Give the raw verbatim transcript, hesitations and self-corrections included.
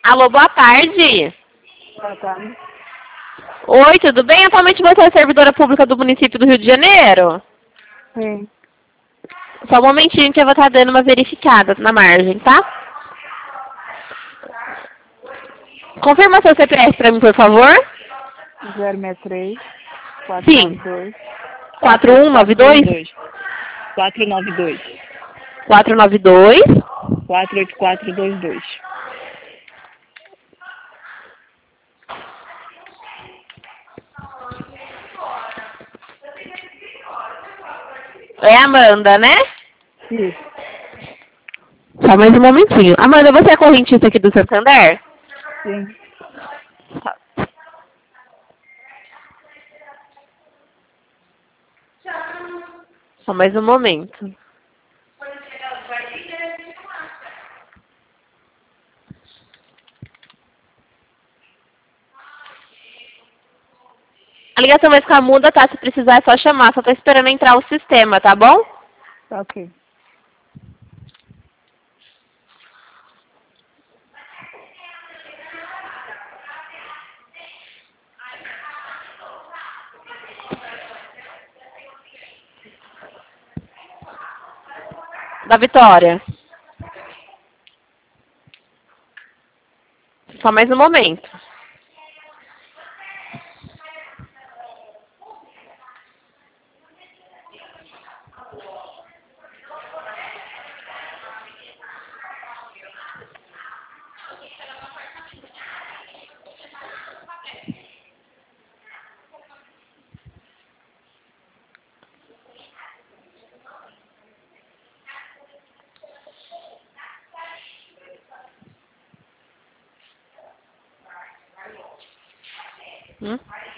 Alô, boa tarde. Boa tarde. Oi, tudo bem? Atualmente você é servidora pública do município do Rio de Janeiro? Sim. Só um momentinho que eu vou estar dando uma verificada na margem, tá? Confirma seu C P F pra mim, por favor. zero seis três, Sim. quatro nove dois, quatro um nove dois, quatro nove dois, quatro nove dois, quatro oito quatro dois dois. É a Amanda, né? Isso. Só mais um momentinho. Amanda, você é correntista aqui do Santander? Sim. Só mais um momento. A ligação vai ficar muda, tá? Se precisar é só chamar. Só tô esperando entrar o sistema, tá bom? Tá ok. Da Vitória. Só mais um momento. Hum?